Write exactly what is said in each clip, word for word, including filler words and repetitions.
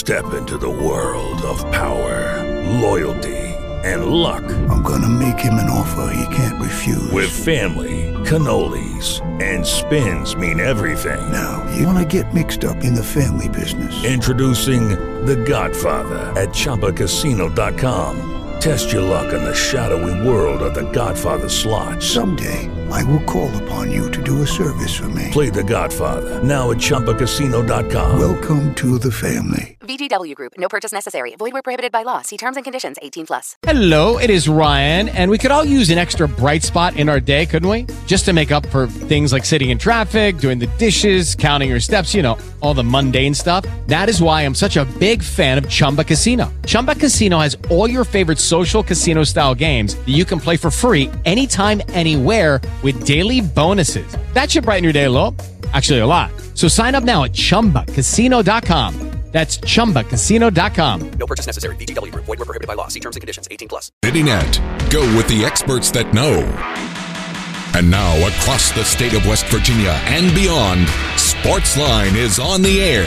Step into the world of power, loyalty, and luck. I'm gonna make him an offer he can't refuse. With family, cannolis, and spins mean everything. Now, you wanna get mixed up in the family business. Introducing The Godfather at Chumba Casino dot com. Test your luck in the shadowy world of The Godfather slot. Someday, I will call upon you to do a service for me. Play The Godfather, now at Chumba Casino dot com. Welcome to the family. V G W Group. No purchase necessary. Void where prohibited by law. See terms and conditions. eighteen plus. Hello, it is Ryan, and we could all use an extra bright spot in our day, couldn't we? Just to make up for things like sitting in traffic, doing the dishes, counting your steps, you know, all the mundane stuff. That is why I'm such a big fan of Chumba Casino. Chumba Casino has all your favorite social casino-style games that you can play for free anytime, anywhere with daily bonuses. That should brighten your day a little. Actually, a lot. So sign up now at Chumba Casino dot com. That's Chumba Casino dot com. No purchase necessary. V G W Group. Void where prohibited by law. See terms and conditions. eighteen plus. CityNet. Go with the experts that know. And now, across the state of West Virginia and beyond, Sportsline is on the air.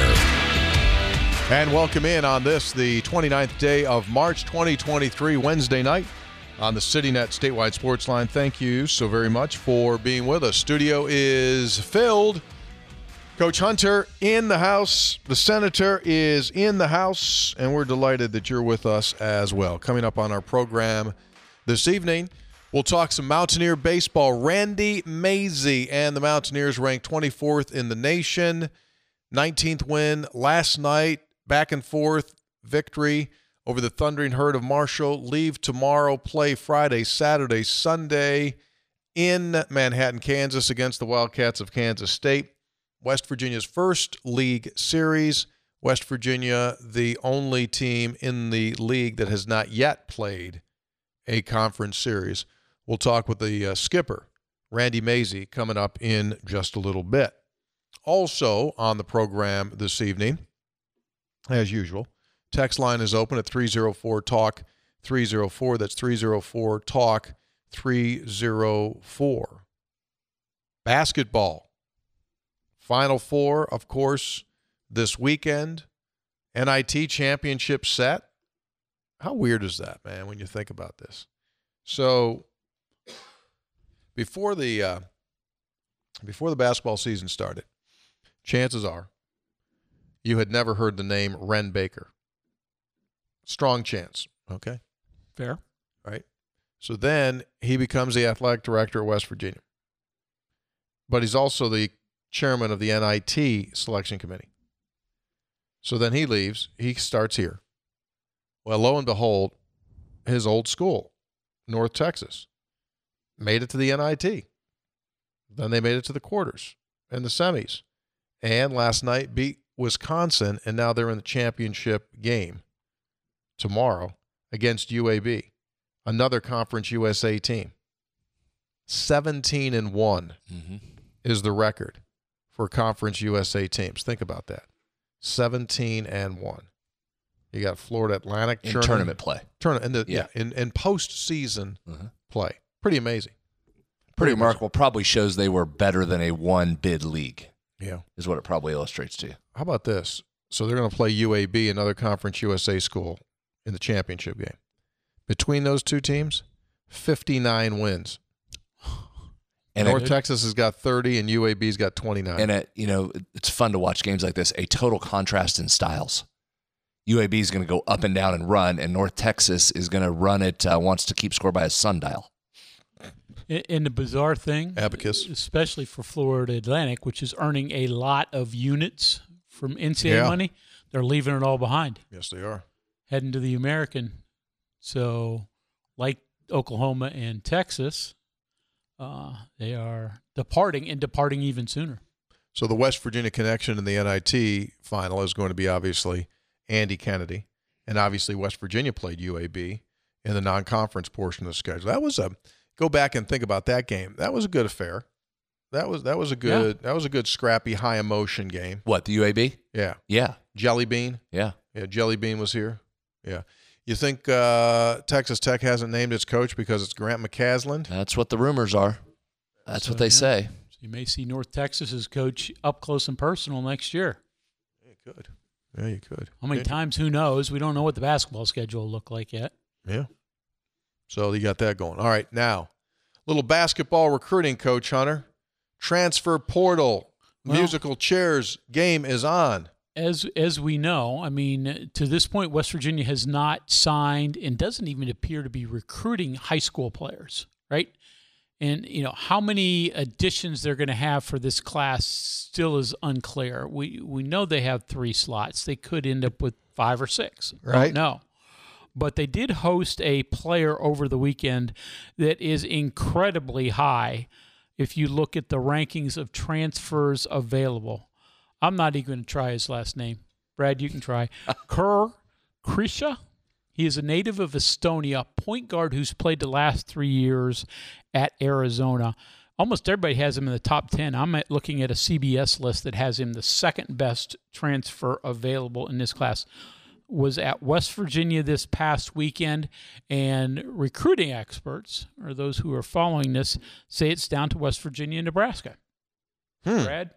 And welcome in on this, the twenty-ninth day of March twenty twenty-three, Wednesday night on the CityNet Statewide Sportsline. Thank you so very much for being with us. Studio is filled. Coach Hunter in the house. The Senator is in the house, and we're delighted that you're with us as well. Coming up on our program this evening, we'll talk some Mountaineer baseball. Randy Mazey and the Mountaineers ranked twenty-fourth in the nation. nineteenth win last night. Back and forth victory over the Thundering Herd of Marshall. Leave tomorrow, play Friday, Saturday, Sunday in Manhattan, Kansas against the Wildcats of Kansas State. West Virginia's first league series. West Virginia, the only team in the league that has not yet played a conference series. We'll talk with the uh, skipper, Randy Mazey, coming up in just a little bit. Also on the program this evening, as usual, text line is open at three oh four talk three oh four. That's three oh four talk three oh four. Basketball. Final Four, of course, this weekend. N I T championship set. How weird is that, man, when you think about this? So before the uh, before the basketball season started, chances are you had never heard the name Wren Baker. Strong chance, okay? Fair. Right? So then he becomes the athletic director at West Virginia. But he's also the chairman of the N I T selection committee. So then he leaves. He starts here. Well, lo and behold, his old school, North Texas, made it to the N I T. Then they made it to the quarters and the semis. And last night beat Wisconsin, and now they're in the championship game tomorrow against U A B, another Conference U S A team. seventeen and one mm-hmm. is the record for Conference U S A teams. Think about that. seventeen and one. You got Florida Atlantic in tournament play. Tournament, in, the, yeah. yeah, in, in postseason mm-hmm. play. Pretty amazing. Pretty, Pretty remarkable. Amazing. Probably shows they were better than a one-bid league. Yeah. Is what it probably illustrates to you. How about this? So they're going to play U A B, another Conference U S A school, in the championship game. Between those two teams, fifty-nine wins. And North it, Texas has got thirty, and U A B's got twenty-nine. And, it, you know, it's fun to watch games like this, a total contrast in styles. U A B is going to go up and down and run, and North Texas is going to run it, uh, wants to keep score by a sundial. And the bizarre thing, Abacus, especially for Florida Atlantic, which is earning a lot of units from N C double A yeah. money, they're leaving it all behind. Yes, they are. Heading to the American. So, like Oklahoma and Texas, uh, they are departing and departing even sooner. So the West Virginia connection in the N I T final is going to be obviously Andy Kennedy, and obviously West Virginia played U A B in the non-conference portion of the schedule. That was a go back and think about that game. That was a good affair. That was that was a good yeah. that was a good scrappy high emotion game. What, the U A B? Yeah. Yeah. Jelly Bean? Yeah. Yeah, Jelly Bean was here. Yeah. You think uh, Texas Tech hasn't named its coach because it's Grant McCasland? That's what the rumors are. That's so, what they yeah. say. So you may see North Texas's coach up close and personal next year. Yeah, good. Yeah, you could. How many yeah. times? Who knows? We don't know what the basketball schedule will look like yet. Yeah. So you got that going. All right, now, little basketball recruiting, Coach Hunter. Transfer portal, Well, musical chairs game is on. As as we know, I mean, to this point, West Virginia has not signed and doesn't even appear to be recruiting high school players, right? And, you know, how many additions they're going to have for this class still is unclear. We we know they have three slots. They could end up with five or six. Right. No. But they did host a player over the weekend that is incredibly high if you look at the rankings of transfers available. I'm not even going to try his last name. Brad, you can try. Kur Krisha. He is a native of Estonia, point guard who's played the last three years at Arizona. Almost everybody has him in the top ten. I'm at looking at a C B S list that has him the second best transfer available in this class. Was at West Virginia this past weekend, and recruiting experts, or those who are following this, say it's down to West Virginia and Nebraska. Hmm. Brad,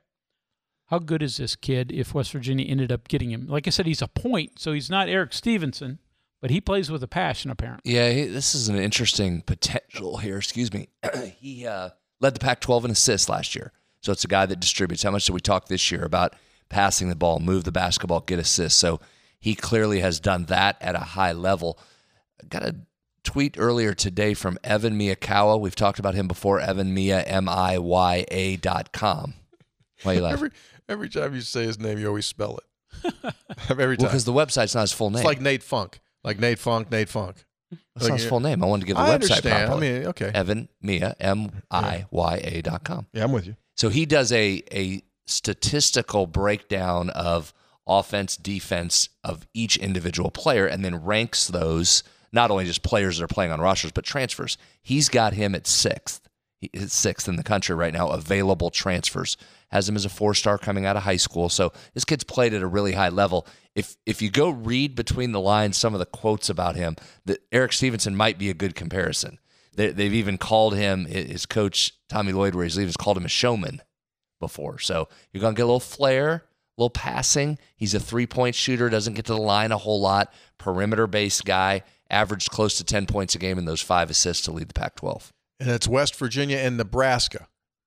how good is this kid if West Virginia ended up getting him? Like I said, he's a point, so he's not Eric Stevenson, but he plays with a passion, apparently. Yeah, he, this is an interesting potential here. Excuse me. he uh, led the Pac twelve in assists last year, so it's a guy that distributes. How much did we talk this year about passing the ball, move the basketball, get assists? So he clearly has done that at a high level. I got a tweet earlier today from Evan Miyakawa. We've talked about him before, Evan Miya, M I Y A dot com. Why are you laughing? Every, every time you say his name, you always spell it. every time. Well, because the website's not his full name. It's like Nate Funk. Like Nate Funk, Nate Funk. That's like, not his full name. I wanted to give the I website understand. properly. I mean, okay. Evan Miya, M I Y A dot com. Yeah, I'm with you. So he does a a statistical breakdown of offense, defense of each individual player, and then ranks those, not only just players that are playing on rosters, but transfers. He's got him at sixth. He's sixth in the country right now, available transfers. Has him as a four-star coming out of high school. So this kid's played at a really high level. If if you go read between the lines some of the quotes about him, that Eric Stevenson might be a good comparison. They, they've even called him, his coach, Tommy Lloyd, where he's leaving, has called him a showman before. So you're going to get a little flair, a little passing. He's a three-point shooter, doesn't get to the line a whole lot, perimeter-based guy, averaged close to ten points a game in those five assists to lead the Pac twelve. And it's West Virginia and Nebraska.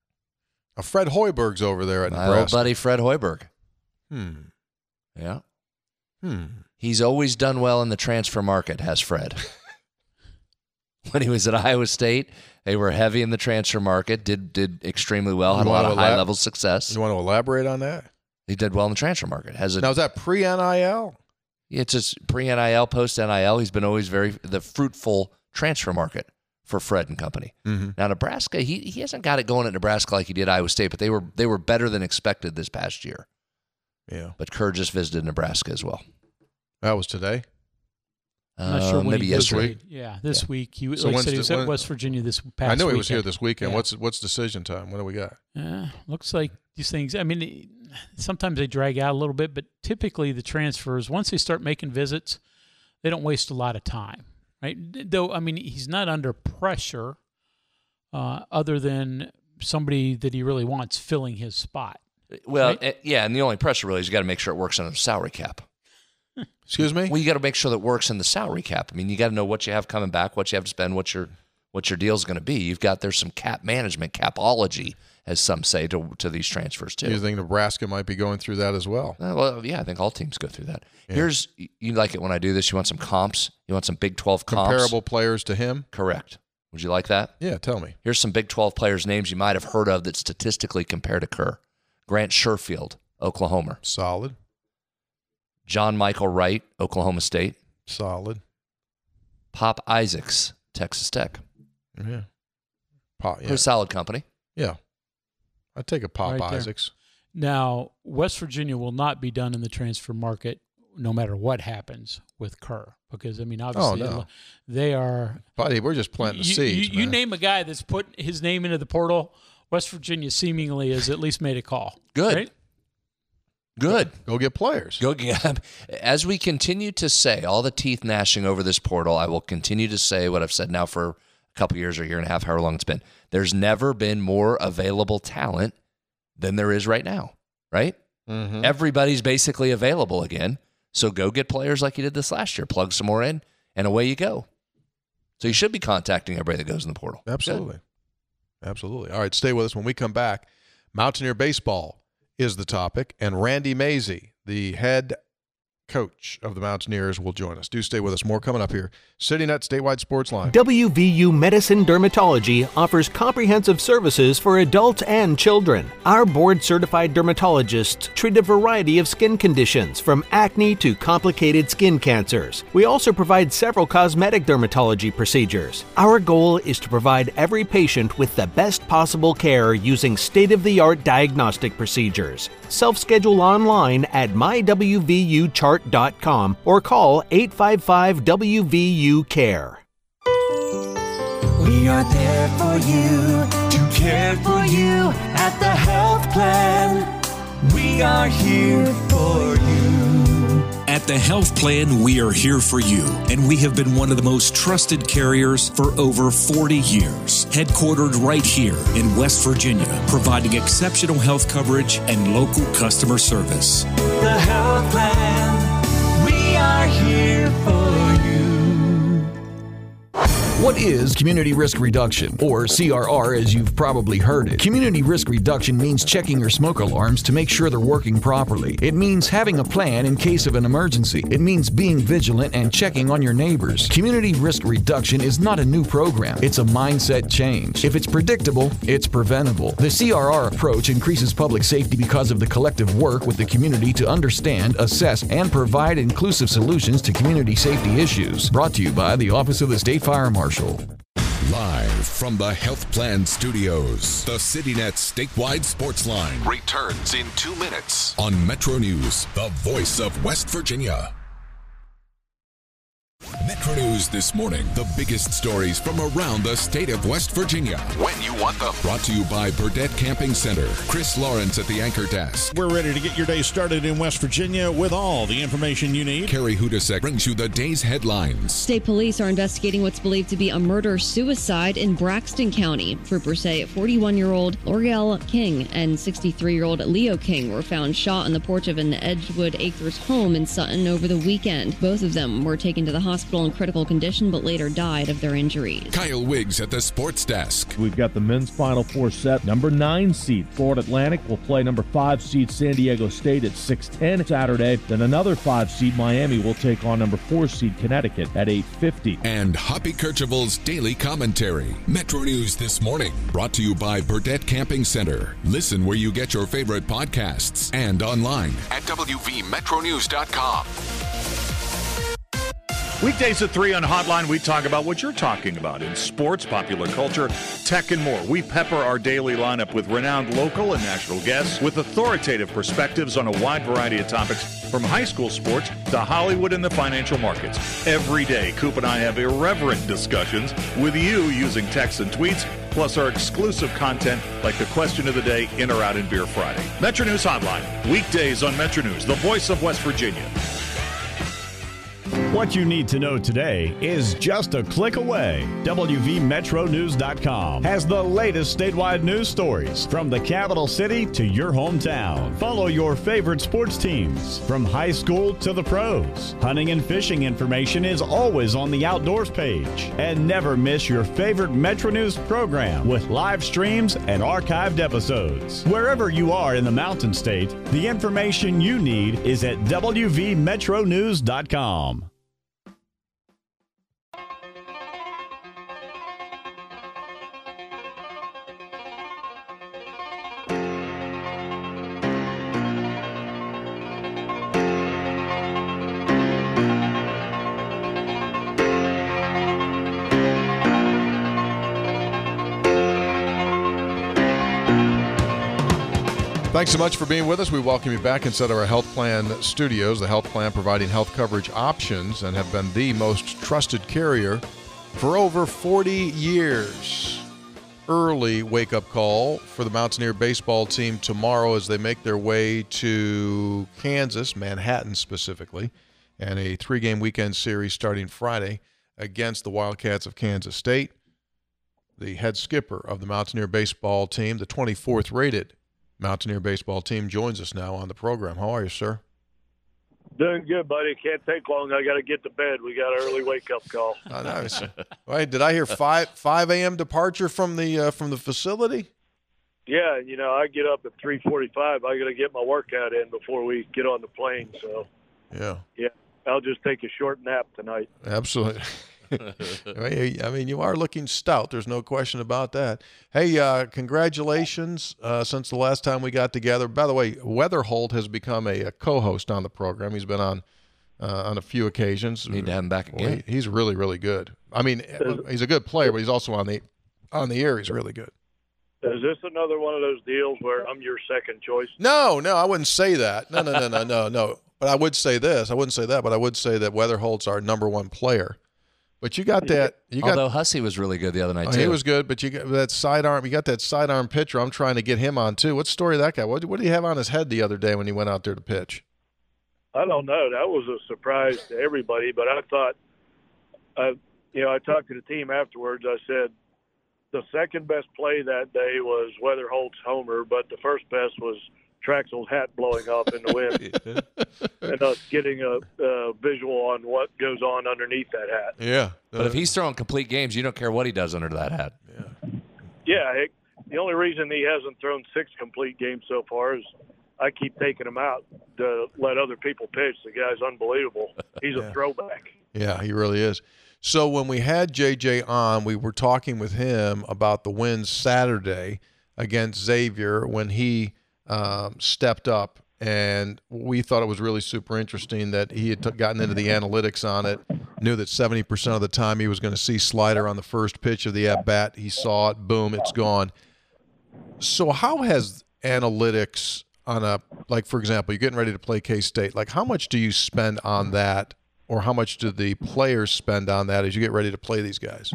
Uh, Fred Hoiberg's over there at My Nebraska. old buddy Fred Hoiberg. Hmm. Yeah. Hmm. He's always done well in the transfer market, has Fred. When he was at Iowa State, they were heavy in the transfer market, did did extremely well, had You a lot wanna of elab- high-level success. You want to elaborate on that? He did well in the transfer market. Has a, Now, is that pre-N I L? It's just pre-N I L, post-N I L. He's been always very the fruitful transfer market for Fred and company. Mm-hmm. Now, Nebraska, he he hasn't got it going at Nebraska like he did Iowa State, but they were they were better than expected this past year. Yeah. But Kerr just visited Nebraska as well. That was today? I'm not Uh, sure when maybe he yesterday. visited. Yeah, this Yeah. week. He, So like I when's said, he the- was at when- West Virginia this past I knew he was weekend. here this weekend. Yeah. What's what's decision time? What do we got? Yeah, looks like these things, I mean, sometimes they drag out a little bit, but typically the transfers, once they start making visits, they don't waste a lot of time, right? Though, I mean, he's not under pressure uh, other than somebody that he really wants filling his spot. Well, Right? eh, yeah, and the only pressure really is you got to make sure it works on the salary cap. Excuse me? Well, you got to make sure that it works in the salary cap. I mean, you got to know what you have coming back, what you have to spend, what your what your deal's going to be. You've got there's some cap management, capology, as some say, to to these transfers too. You think Nebraska might be going through that as well? Uh, well, yeah, I think all teams go through that. Yeah. Here's you like it when I do this. You want some comps? You want some Big twelve comps? Comparable players to him? Correct. Would you like that? Yeah, tell me. Here's some Big twelve players' names you might have heard of that statistically compare to Kerr. Grant Sherfield, Oklahoma. Solid. John Michael Wright, Oklahoma State. Solid. Pop Isaacs, Texas Tech. Yeah. Pop, yeah. Pretty solid company. Yeah. I'd take a Pop Right there. Isaacs. Now, West Virginia will not be done in the transfer market no matter what happens with Kerr because, I mean, obviously Oh, no. they are Buddy, we're just planting the you, seeds, you, you man. name a guy that's put his name into the portal, West Virginia seemingly has at least made a call. Good. Right? Good. Go get players. Go get, as we continue to say, all the teeth gnashing over this portal, I will continue to say what I've said now for a couple years or a year and a half, however long it's been. There's never been more available talent than there is right now, right? Mm-hmm. Everybody's basically available again. So go get players like you did this last year. Plug some more in, and away you go. So you should be contacting everybody that goes in the portal. Absolutely. Good. Absolutely. All right, stay with us. When we come back, Mountaineer Baseball is the topic, and Randy Mazey, the head coach of the Mountaineers, will join us. Do stay with us. More coming up here. CityNet Statewide Sports Line. W V U Medicine Dermatology offers comprehensive services for adults and children. Our board-certified dermatologists treat a variety of skin conditions, from acne to complicated skin cancers. We also provide several cosmetic dermatology procedures. Our goal is to provide every patient with the best possible care using state-of-the-art diagnostic procedures. Self-schedule online at my w v u chart dot com or call eight five five W V U care. We are there for you, to care for you at the health plan. We are here for you. At the Health Plan, we are here for you, and we have been one of the most trusted carriers for over forty years. Headquartered right here in West Virginia, providing exceptional health coverage and local customer service. The Health Plan, we are here for you. What is community risk reduction, or C R R as you've probably heard it? Community risk reduction means checking your smoke alarms to make sure they're working properly. It means having a plan in case of an emergency. It means being vigilant and checking on your neighbors. Community risk reduction is not a new program. It's a mindset change. If it's predictable, it's preventable. The C R R approach increases public safety because of the collective work with the community to understand, assess, and provide inclusive solutions to community safety issues. Brought to you by the Office of the State Fire Marshal. Live from the Health Plan Studios, the CityNet Statewide Sports Line returns in two minutes on Metro News, the voice of West Virginia. Metro News this morning, the biggest stories from around the state of West Virginia. When you want them. Brought to you by Burdett Camping Center. Chris Lawrence at the anchor desk. We're ready to get your day started in West Virginia with all the information you need. Carrie Hudasek brings you the day's headlines. State police are investigating what's believed to be a murder-suicide in Braxton County. Troopers say forty-one-year-old L'Oreal King and sixty-three-year-old Leo King were found shot on the porch of an Edgewood Acres home in Sutton over the weekend. Both of them were taken to the hospital hospital in critical condition, but later died of their injuries. Kyle Wiggs at the sports desk. We've got the men's Final Four set. Number nine seed Florida Atlantic will play number five seed San Diego State at six ten Saturday. Then another five seed Miami will take on number four seed Connecticut at eight fifty. And Hoppy Kercheval's daily commentary. Metro News this morning, brought to you by Burdett Camping Center. Listen where you get your favorite podcasts and online at w v metro news dot com. Weekdays at three on Hotline, we talk about what you're talking about in sports, popular culture, tech, and more. We pepper our daily lineup with renowned local and national guests with authoritative perspectives on a wide variety of topics, from high school sports to Hollywood and the financial markets. Every day, Coop and I have irreverent discussions with you using texts and tweets, plus our exclusive content like the question of the day, In or Out in Beer Friday. Metro News Hotline, weekdays on Metro News, the voice of West Virginia. What you need to know today is just a click away. W V Metro News dot com has the latest statewide news stories from the capital city to your hometown. Follow your favorite sports teams from high school to the pros. Hunting and fishing information is always on the outdoors page. And never miss your favorite Metro News program with live streams and archived episodes. Wherever you are in the Mountain State, the information you need is at W V Metro News dot com. Thanks so much for being with us. We welcome you back inside our Health Plan studios. The Health Plan providing health coverage options and have been the most trusted carrier for over forty years. Early wake-up call for the Mountaineer baseball team tomorrow as they make their way to Kansas, Manhattan specifically, and a three-game weekend series starting Friday against the Wildcats of Kansas State. The head skipper of the Mountaineer baseball team, the twenty-fourth rated Mountaineer baseball team, joins us now on the program. How are you, sir? Doing good, buddy. Can't take long. I got to get to bed. We got an early wake-up call. Oh, nice. Wait, did I hear five five a.m. departure from the uh, from the facility? Yeah, you know, I get up at three forty-five. I got to get my workout in before we get on the plane. So, yeah, yeah, I'll just take a short nap tonight. Absolutely. I mean, you are looking stout. There's no question about that. Hey, uh, congratulations uh, since the last time we got together. By the way, Weatherholt has become a, a co-host on the program. He's been on uh, on a few occasions. Need to have him back again. Well, he, he's really, really good. I mean, he's a good player, but he's also on the on the air. He's really good. Is this another one of those deals where I'm your second choice? No, no, I wouldn't say that. No, no, no, no, no, no. But I would say this. I wouldn't say that, but I would say that Weatherholt's our number one player. But you got that. You got, Although Hussey was really good the other night, oh, too. He was good, but you got that sidearm. You got that sidearm pitcher. I'm trying to get him on, too. What's the story of that guy? What, what did he have on his head the other day when he went out there to pitch? I don't know. That was a surprise to everybody, but I thought, uh, you know, I talked to the team afterwards. I said the second best play that day was Weatherholt's homer, but the first best was Traxel's hat blowing off in the wind and us getting a, a visual on what goes on underneath that hat. Yeah. But if he's throwing complete games, you don't care what he does under that hat. Yeah. Yeah. It, the only reason he hasn't thrown six complete games so far is I keep taking him out to let other people pitch. The guy's unbelievable. He's Yeah. a throwback. Yeah, he really is. So when we had J J on, we were talking with him about the win Saturday against Xavier when he um, stepped up, and we thought it was really super interesting that he had t- gotten into the analytics on it, knew that seventy percent of the time he was going to see slider on the first pitch of the at-bat. He saw it, boom, it's gone. So how has analytics on a, like, for example, you're getting ready to play K-State, like how much do you spend on that, or how much do the players spend on that as you get ready to play these guys?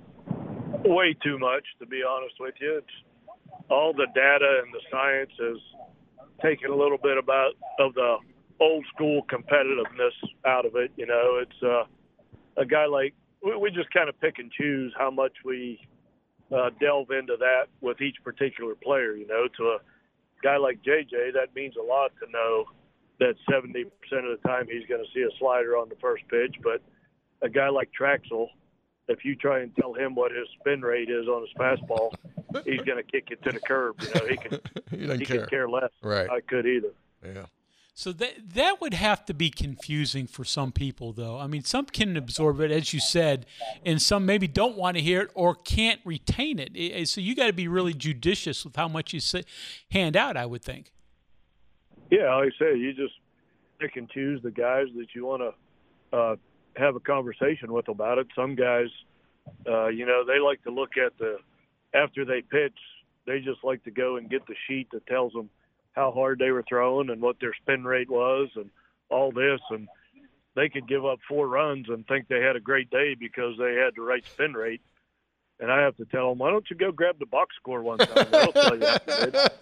Way too much, to be honest with you. It's all the data and the science has taken a little bit about of the old school competitiveness out of it. You know, it's uh, a guy like we, we just kind of pick and choose how much we uh, delve into that with each particular player. You know, to a guy like J J, that means a lot to know that seventy percent of the time he's going to see a slider on the first pitch. But a guy like Traxel, if you try and tell him what his spin rate is on his fastball, he's going to kick it to the curb. You know, he can he, he doesn't care. can care less. Right. I could either. Yeah. So that that would have to be confusing for some people, though. I mean, some can absorb it, as you said, and some maybe don't want to hear it or can't retain it. So you got to be really judicious with how much you say, hand out, I would think. Yeah, like I say, you just pick and choose the guys that you want to uh, have a conversation with about it. Some guys, uh, you know, they like to look at the after they pitch. They just like to go and get the sheet that tells them how hard they were throwing and what their spin rate was and all this. And they could give up four runs and think they had a great day because they had the right spin rate. And I have to tell them, why don't you go grab the box score one time? They'll tell you after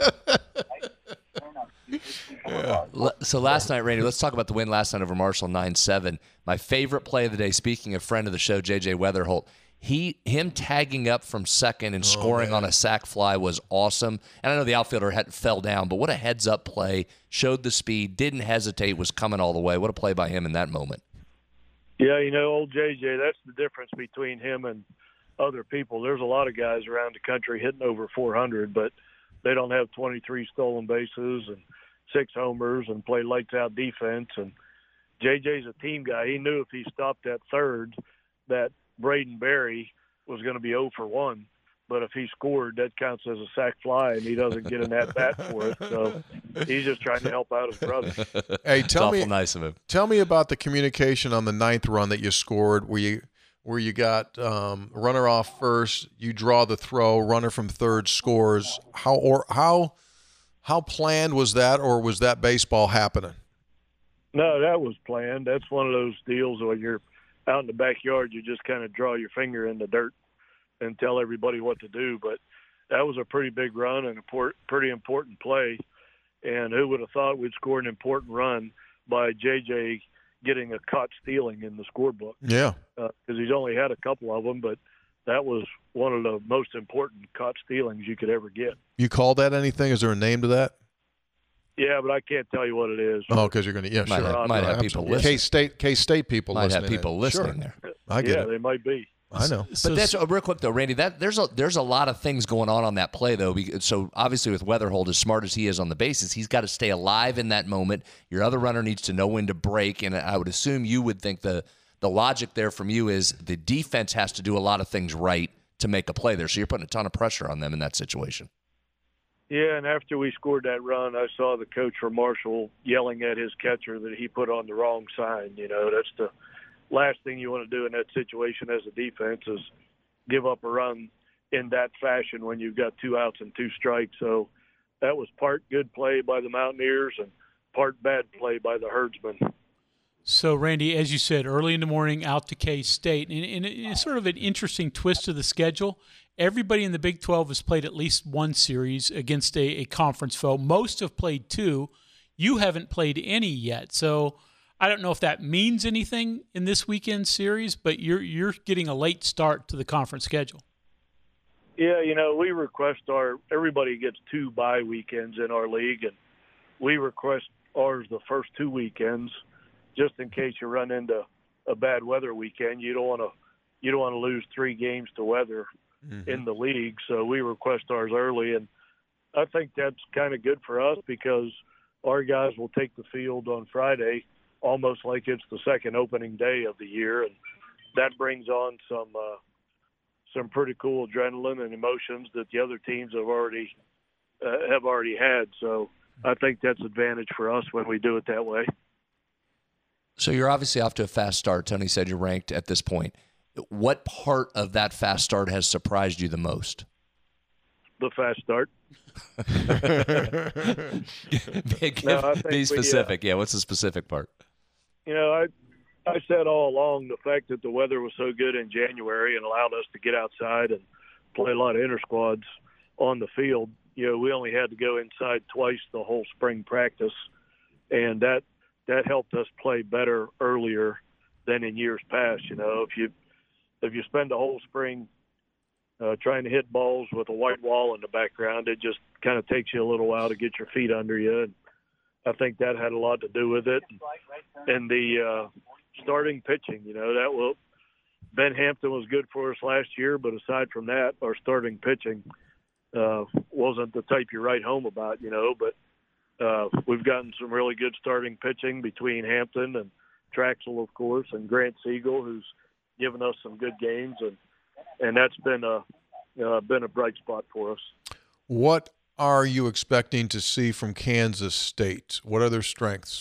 Yeah. So last night, Randy, let's talk about the win last night over Marshall nine seven. My favorite play of the day, speaking of friend of the show, J J Weatherholt, he him tagging up from second and scoring man. on a sac fly was awesome. And I know the outfielder had fell down, but what a heads-up play. Showed the speed, didn't hesitate, was coming all the way. What a play by him in that moment. Yeah, you know, old J J, that's the difference between him and other people. There's a lot of guys around the country hitting over four hundred, but they don't have twenty-three stolen bases and six homers and play lights-out defense. And J J's a team guy. He knew if he stopped at third that Braden Berry was going to be oh for one. But if he scored, that counts as a sac fly, and he doesn't get an at-bat for it. So he's just trying to help out his brother. Hey, tell me, nice of him. Tell me about the communication on the ninth run that you scored, where you where you got um, runner off first, you draw the throw, runner from third scores. How or how how planned was that, or was that baseball happening? No, that was planned. That's one of those deals where you're out in the backyard, you just kind of draw your finger in the dirt and tell everybody what to do. But that was a pretty big run and a port, pretty important play. And who would have thought we'd score an important run by J J getting a caught stealing in the scorebook? Yeah. Because uh, he's only had a couple of them, but that was one of the most important caught stealings you could ever get. You call that anything? Is there a name to that? Yeah, but I can't tell you what it is. Oh, because you're going to, yeah, might sure. Have, might have people listening. K-State, K-State people might listening. have people in. listening sure. there. I get yeah, it. they might be. I know. But that's uh, real quick though, Randy. That there's a there's a lot of things going on on that play though. So obviously with Weatherhold, as smart as he is on the bases, he's got to stay alive in that moment. Your other runner needs to know when to break, and I would assume you would think the the logic there from you is the defense has to do a lot of things right to make a play there. So you're putting a ton of pressure on them in that situation. Yeah, and after we scored that run, I saw the coach for Marshall yelling at his catcher that he put on the wrong sign. You know, that's the last thing you want to do in that situation as a defense is give up a run in that fashion when you've got two outs and two strikes. So that was part good play by the Mountaineers and part bad play by the Herdsmen. So, Randy, as you said, early in the morning out to K-State, and, and it's sort of an interesting twist to the schedule. Everybody in the Big twelve has played at least one series against a, a conference foe. Most have played two. You haven't played any yet. So I don't know if that means anything in this weekend series, but you're you're getting a late start to the conference schedule. Yeah, you know, we request our – everybody gets two bye weekends in our league, and we request ours the first two weekends just in case you run into a bad weather weekend. You don't want to you don't want to lose three games to weather mm-hmm. in the league, so we request ours early. And I think that's kind of good for us because our guys will take the field on Friday almost like it's the second opening day of the year, and that brings on some uh, – some pretty cool adrenaline and emotions that the other teams have already uh, have already had. So I think that's advantage for us when we do it that way. So you're obviously off to a fast start. Tony said you're ranked at this point. What part of that fast start has surprised you the most? The fast start. Give, no, be specific. We, uh, yeah, what's the specific part? You know, I I said all along the fact that the weather was so good in January and allowed us to get outside and play a lot of inter-squads on the field. You know, we only had to go inside twice the whole spring practice, and that that helped us play better earlier than in years past. You know, if you if you spend the whole spring uh, trying to hit balls with a white wall in the background, it just kind of takes you a little while to get your feet under you. And I think that had a lot to do with it. And the uh, starting pitching, you know, that will Ben Hampton was good for us last year, but aside from that, our starting pitching uh, wasn't the type you write home about, you know. But uh, we've gotten some really good starting pitching between Hampton and Traxel, of course, and Grant Siegel, who's given us some good games, and and that's been a uh, been a bright spot for us. What are you expecting to see from Kansas State? What are their strengths?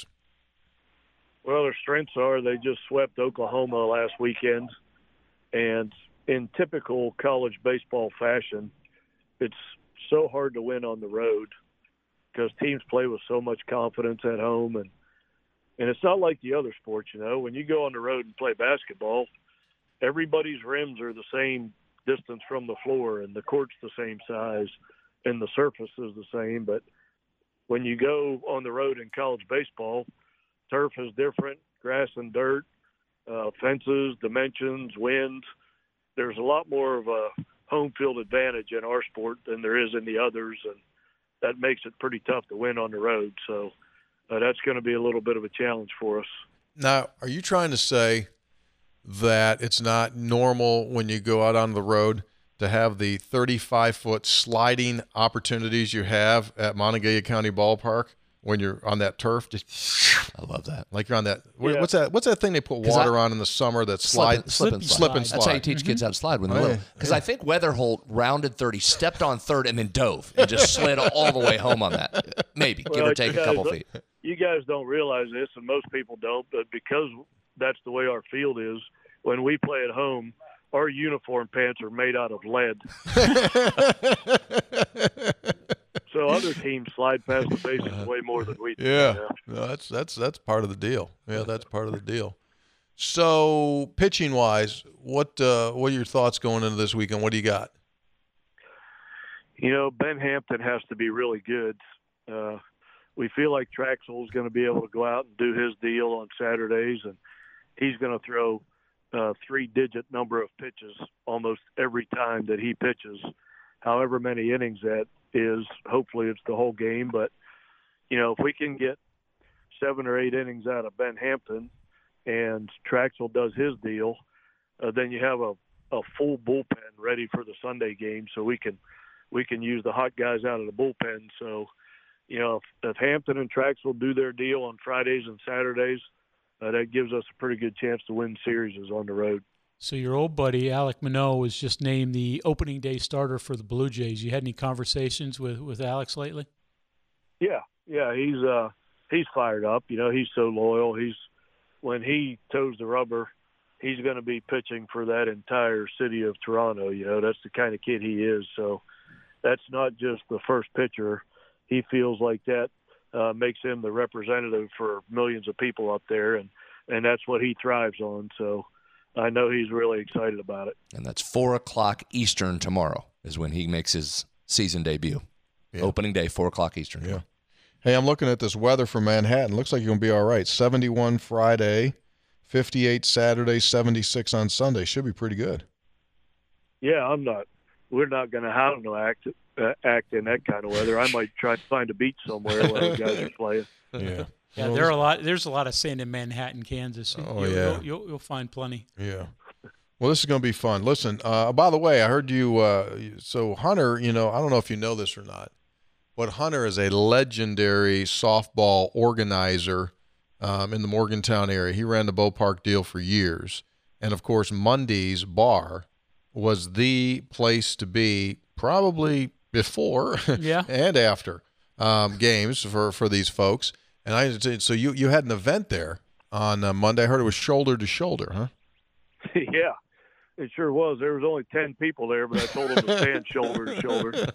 Well, their strengths are they just swept Oklahoma last weekend, and in typical college baseball fashion, it's so hard to win on the road because teams play with so much confidence at home, and and it's not like the other sports, you know. When you go on the road and play basketball, everybody's rims are the same distance from the floor, and the court's the same size, and the surface is the same. But when you go on the road in college baseball, turf is different, grass and dirt, uh, fences, dimensions, wind. There's a lot more of a home field advantage in our sport than there is in the others, and that makes it pretty tough to win on the road. So uh, that's going to be a little bit of a challenge for us. Now, are you trying to say that it's not normal when you go out on the road to have the thirty-five foot sliding opportunities you have at Monongalia County Ballpark when you're on that turf? Just, I love that. Like you're on that. Yeah. What's that? What's that thing they put water I, on in the summer that slide, slip and slide. Slip and slide. That's how you teach mm-hmm. kids how to slide when they're oh, little. Because yeah. I think Weatherholt rounded thirty, stepped on third, and then dove and just slid all the way home on that. Maybe, well, give or take a couple feet. You guys don't realize this, and most people don't, but because that's the way our field is, when we play at home, our uniform pants are made out of lead. So other teams slide past the bases way more than we do. Yeah, you know? no, that's that's that's part of the deal. Yeah, that's part of the deal. So pitching wise, what uh, what are your thoughts going into this weekend? What do you got? You know, Ben Hampton has to be really good. Uh, we feel like Traxel is going to be able to go out and do his deal on Saturdays, and he's going to throw uh, three-digit number of pitches almost every time that he pitches. However many innings that is, hopefully it's the whole game. But, you know, if we can get seven or eight innings out of Ben Hampton and Traxel does his deal, uh, then you have a, a full bullpen ready for the Sunday game, so we can we can use the hot guys out of the bullpen. So, you know, if, if Hampton and Traxel do their deal on Fridays and Saturdays, uh, that gives us a pretty good chance to win series on the road. So your old buddy, Alek Manoah, was just named the opening day starter for the Blue Jays. You had any conversations with, with Alex lately? Yeah, yeah, he's uh, he's fired up. You know, he's so loyal. He's when he toes the rubber, he's going to be pitching for that entire city of Toronto. You know, that's the kind of kid he is. So that's not just the first pitcher. He feels like that uh, makes him the representative for millions of people up there, and, and that's what he thrives on. So I know he's really excited about it. And that's four o'clock Eastern tomorrow is when he makes his season debut. Yeah. Opening day, four o'clock Eastern. Yeah. Hey, I'm looking at this weather for Manhattan. Looks like you're going to be all right. seventy-one Friday, fifty-eight Saturday, seventy-six on Sunday. Should be pretty good. Yeah, I'm not. We're not going to have no act uh, act in that kind of weather. I might try to find a beach somewhere where the guys are playing. Yeah. Yeah, there are a lot. There's a lot of sand in Manhattan, Kansas. Oh, you'll, yeah. You'll, you'll, you'll find plenty. Yeah. Well, this is going to be fun. Listen, uh, by the way, I heard you uh, – so Hunter, you know, I don't know if you know this or not, but Hunter is a legendary softball organizer um, in the Morgantown area. He ran the Bow Park deal for years. And, of course, Monday's Bar was the place to be probably before yeah. and after um, games for, for these folks. And I so you, you had an event there on uh, Monday. I heard it was shoulder to shoulder, huh? Yeah, it sure was. There was only ten people there, but I told them to stand shoulder to shoulder.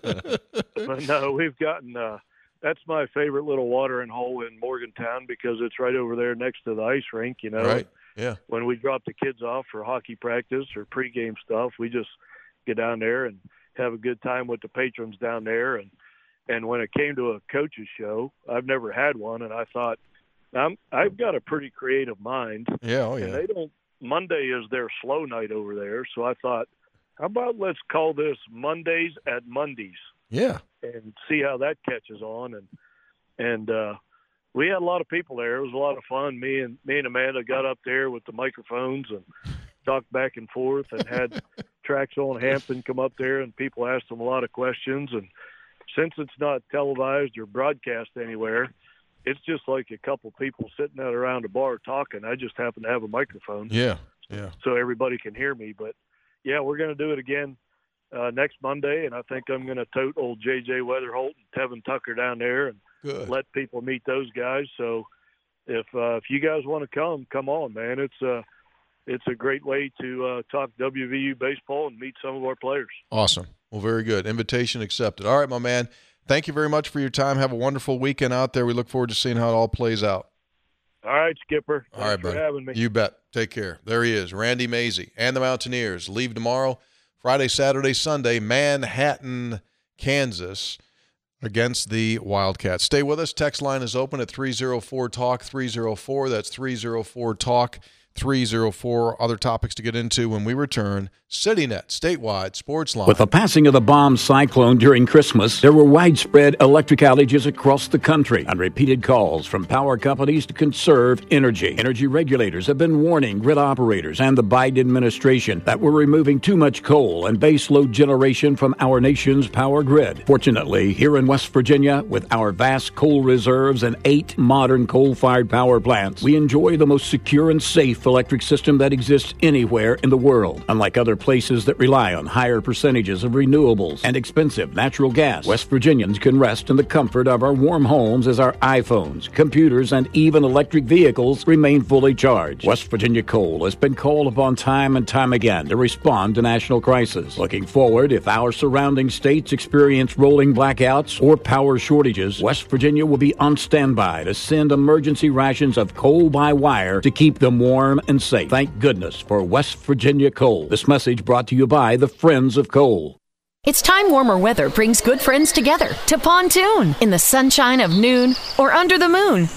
But no, we've gotten uh, – that's my favorite little watering hole in Morgantown because it's right over there next to the ice rink, you know. Right, yeah. When we drop the kids off for hockey practice or pregame stuff, we just get down there and have a good time with the patrons down there. And, and when it came to a coach's show, I've never had one, and I thought, I'm, I've got a pretty creative mind. Yeah, oh yeah. And they don't – Monday is their slow night over there, so I thought, how about let's call this Mondays at Mondays? Yeah. And see how that catches on. And and uh, we had a lot of people there. It was a lot of fun. Me and me and Amanda got up there with the microphones and talked back and forth and had Traxel and Hampton come up there, and people asked them a lot of questions. And since it's not televised or broadcast anywhere, it's just like a couple people sitting out around a bar talking. I just happen to have a microphone. Yeah, yeah. So everybody can hear me. But, yeah, we're going to do it again uh, next Monday, and I think I'm going to tote old J J Weatherholt and Tevin Tucker down there and Good. let people meet those guys. So if uh, if you guys want to come, come on, man. It's, uh, it's a great way to uh, talk W V U baseball and meet some of our players. Awesome. Well, very good. Invitation accepted. All right, my man. Thank you very much for your time. Have a wonderful weekend out there. We look forward to seeing how it all plays out. All right, Skipper. Thanks all right, buddy. for having me. You bet. Take care. There he is, Randy Mazey and the Mountaineers. Leave tomorrow, Friday, Saturday, Sunday, Manhattan, Kansas, against the Wildcats. Stay with us. Text line is open at three oh four talk three oh four. That's three oh four talk three oh four. Other topics to get into when we return. CityNet, statewide sports line. With the passing of the bomb cyclone during Christmas, there were widespread electric outages across the country and repeated calls from power companies to conserve energy. Energy regulators have been warning grid operators and the Biden administration that we're removing too much coal and baseload generation from our nation's power grid. Fortunately, here in West Virginia, with our vast coal reserves and eight modern coal-fired power plants, we enjoy the most secure and safe electric system that exists anywhere in the world. Unlike other places that rely on higher percentages of renewables and expensive natural gas, West Virginians can rest in the comfort of our warm homes as our iPhones, computers, and even electric vehicles remain fully charged. West Virginia Coal has been called upon time and time again to respond to national crisis. Looking forward, if our surrounding states experience rolling blackouts or power shortages, West Virginia will be on standby to send emergency rations of coal by wire to keep them warm and safe. Thank goodness for West Virginia Coal. This message brought to you by the Friends of Coal. It's time warmer weather brings good friends together to pontoon in the sunshine of noon or under the moon.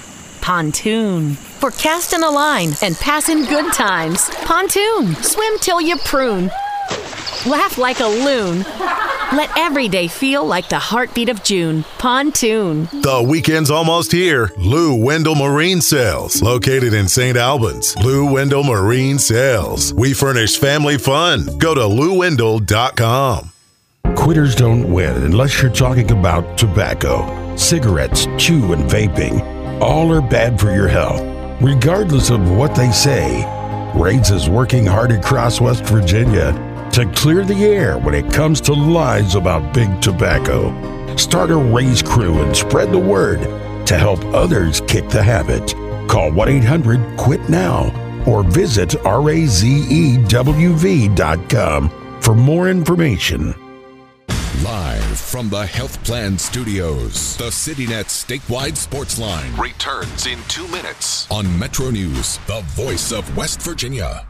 Pontoon. For casting a line and passing good times. Pontoon. Swim till you prune. Laugh like a loon. Let every day feel like the heartbeat of June. Pontoon. The weekend's almost here. Lou Wendell Marine Sales, located in Saint Albans. Lou Wendell Marine Sales. We furnish family fun. Go to lou wendell dot com. Quitters don't win unless you're talking about tobacco, cigarettes, chew, and vaping. All are bad for your health, regardless of what they say. Raids is working hard across West Virginia to clear the air when it comes to lies about big tobacco. Start a raise crew and spread the word to help others kick the habit. Call one eight hundred quit now or visit razewv dot com for more information. Live from the Health Plan Studios, the CityNet statewide sports line returns in two minutes on Metro News, the voice of West Virginia.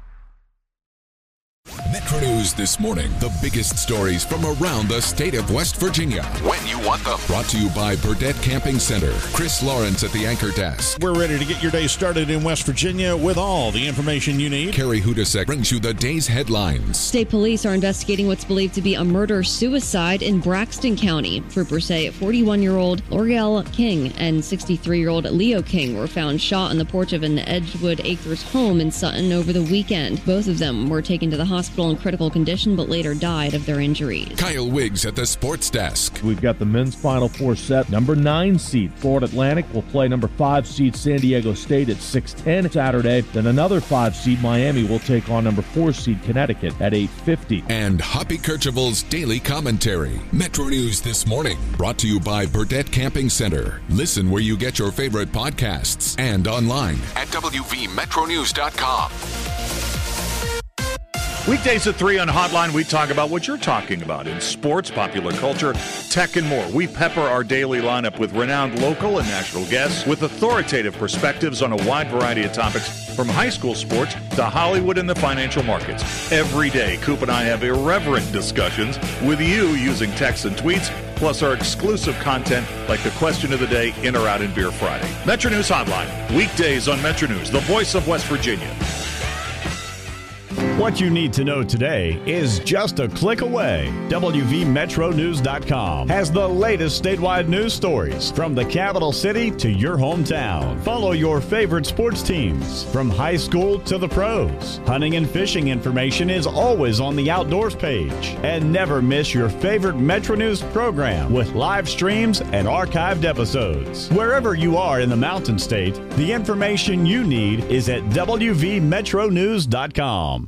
Metro News this morning, the biggest stories from around the state of West Virginia. When you want them. Brought to you by Burdett Camping Center. Chris Lawrence at the anchor desk. We're ready to get your day started in West Virginia with all the information you need. Carrie Hudasek brings you the day's headlines. State police are investigating what's believed to be a murder-suicide in Braxton County. Troopers say forty-one-year-old L'Oreal King and sixty-three-year-old Leo King were found shot on the porch of an Edgewood Acres home in Sutton over the weekend. Both of them were taken to the hospital in critical condition, but later died of their injuries. Kyle Wiggs at the sports desk. We've got the men's Final Four set. Number nine seed Florida Atlantic will play number five seed San Diego State at six ten Saturday. Then another five seed Miami will take on number four seed Connecticut at eight fifty. And Hoppy Kercheval's daily commentary. Metro News this morning, brought to you by Burdett Camping Center. Listen where you get your favorite podcasts and online at w v metro news dot com. Weekdays at three on Hotline, we talk about what you're talking about in sports, popular culture, tech, and more. We pepper our daily lineup with renowned local and national guests with authoritative perspectives on a wide variety of topics, from high school sports to Hollywood and the financial markets. Every day, Coop and I have irreverent discussions with you using texts and tweets, plus our exclusive content like the question of the day, In or Out in Beer Friday. Metro News Hotline, weekdays on Metro News, the voice of West Virginia. What you need to know today is just a click away. W V Metro News dot com has the latest statewide news stories from the capital city to your hometown. Follow your favorite sports teams from high school to the pros. Hunting and fishing information is always on the outdoors page. And never miss your favorite Metro News program with live streams and archived episodes. Wherever you are in the Mountain State, the information you need is at W V Metro News dot com.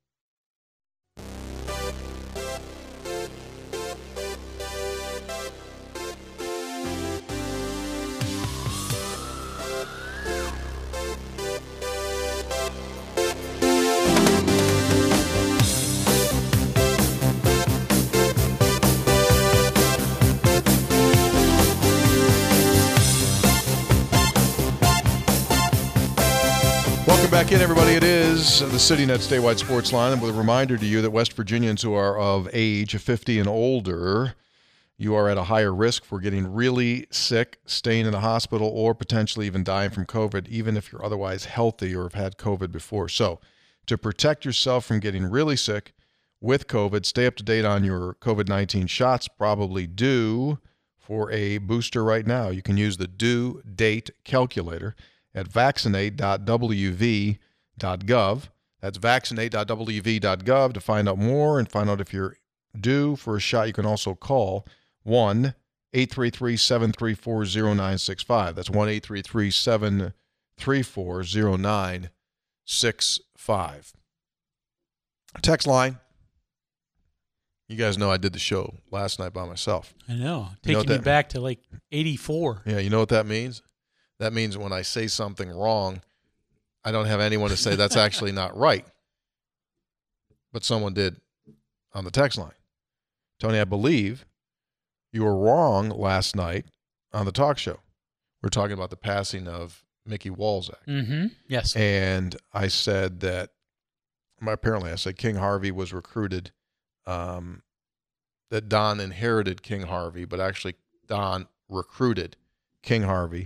Back in, everybody. It is the CityNet statewide sports line, and with a reminder to you that West Virginians who are of age fifty and older, you are at a higher risk for getting really sick, staying in the hospital, or potentially even dying from COVID, even if you're otherwise healthy or have had COVID before. So to protect yourself from getting really sick with COVID, stay up to date on your COVID nineteen shots. Probably due for a booster right now. You can use the due date calculator at vaccinate dot w v dot gov. That's vaccinate dot w v dot gov to find out more and find out if you're due for a shot. You can also call one eight three three, seven three four, zero nine six five. That's one eight three three, seven three four, zero nine six five. Text line. You guys know I did the show last night by myself. I know. You know Taking me that, back to like eighty-four. Yeah, you know what that means? That means when I say something wrong, I don't have anyone to say that's actually not right. But someone did on the text line. Tony, I believe you were wrong last night on the talk show. We're talking about the passing of Mickey Walczak. Mm-hmm. Yes. And I said that, apparently I said King Harvey was recruited, um, that Don inherited King Harvey, but actually Don recruited King Harvey.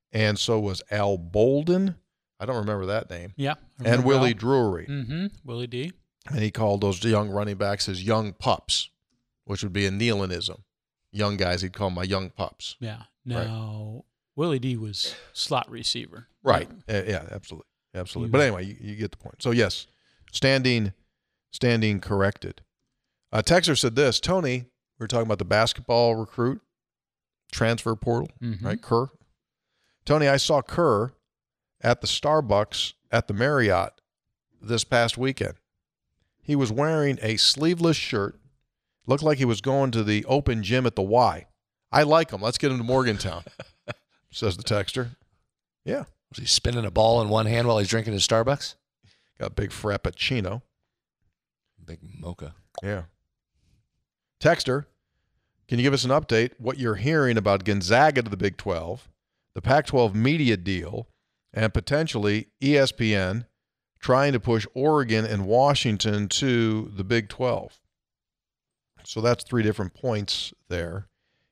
and so was Al Bolden. I don't remember that name. Yeah. And Willie Drury. Mm-hmm. Willie D. And he called those young running backs his young pups, which would be a Nealanism. Young guys, he'd call them my young pups. Yeah. Now, right. Willie D was slot receiver. Right. Uh, yeah, absolutely. Absolutely. But anyway, you, you get the point. So, yes, standing standing corrected. Uh, Texter said this, Tony, we were talking about the basketball recruit, transfer portal, mm-hmm. right, Kerr. Tony, I saw Kerr at the Starbucks at the Marriott this past weekend. He was wearing a sleeveless shirt. Looked like he was going to the open gym at the Y. I like him. Let's get him to Morgantown, says the texter. Yeah. Was he spinning a ball in one hand while he's drinking his Starbucks? Got a big frappuccino. Big mocha. Yeah. Texter, can you give us an update what you're hearing about Gonzaga to the Big twelve, the Pac twelve media deal, and potentially E S P N trying to push Oregon and Washington to the Big twelve? So that's three different points there.